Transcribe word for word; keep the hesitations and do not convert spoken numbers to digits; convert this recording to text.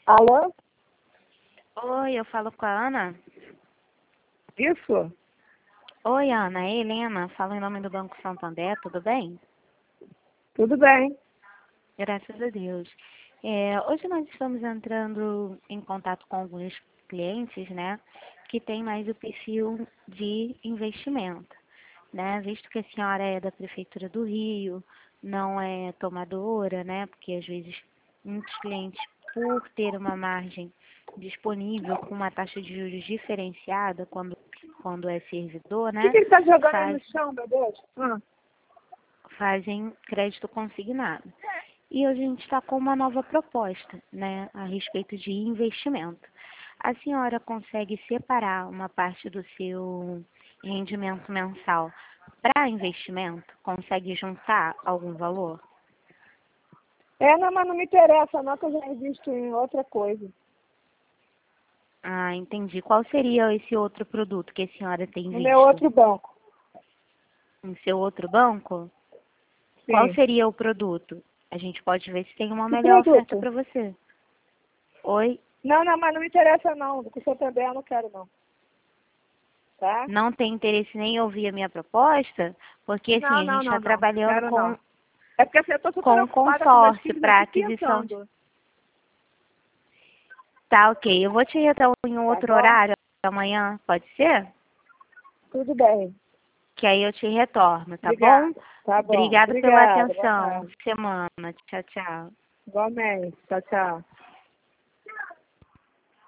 Alô? Oi, eu falo com a Ana. Isso? Oi, Ana, é Helena, falo em nome do Banco Santander, tudo bem? Tudo bem. Graças a Deus. É, hoje nós estamos entrando em contato com alguns clientes, né, que têm mais o perfil de investimento, né, visto que a senhora é da Prefeitura do Rio, não é tomadora, né, porque às vezes muitos clientes, por ter uma margem disponível com uma taxa de juros diferenciada quando, quando é servidor, O que, né, que ele está jogando aí faz, no chão, meu Deus? Ah, fazem crédito consignado. E hoje a gente está com uma nova proposta, né, a respeito de investimento. A senhora consegue separar uma parte do seu rendimento mensal para investimento? Consegue juntar algum valor? é, não, mas não me interessa, não, que eu já invisto em outra coisa. Ah, entendi. Qual seria esse outro produto que a senhora tem No visto? meu outro banco. No seu outro banco? Qual Sim. seria o produto? A gente pode ver se tem uma Que melhor oferta produto? para você. Oi? Não, não, mas não me interessa, não. Com o Santander eu não quero, não. Tá? Não tem interesse nem em ouvir a minha proposta? Porque assim, Não, a não, gente está não, não. trabalhando Quero, com, não. É porque assim, eu estou super com ocupada com meus consórcio filhos para aqui aquisição de... pensando. Tá, ok. Eu vou te retornar em um Tá outro bom? horário amanhã, pode ser? Tudo bem. Que aí eu te retorno, tá bom? Obrigada. Tá bom. Obrigada pela Obrigada. Boa atenção. tarde. Semana. Tchau, tchau. Igualmente. Tchau, tchau.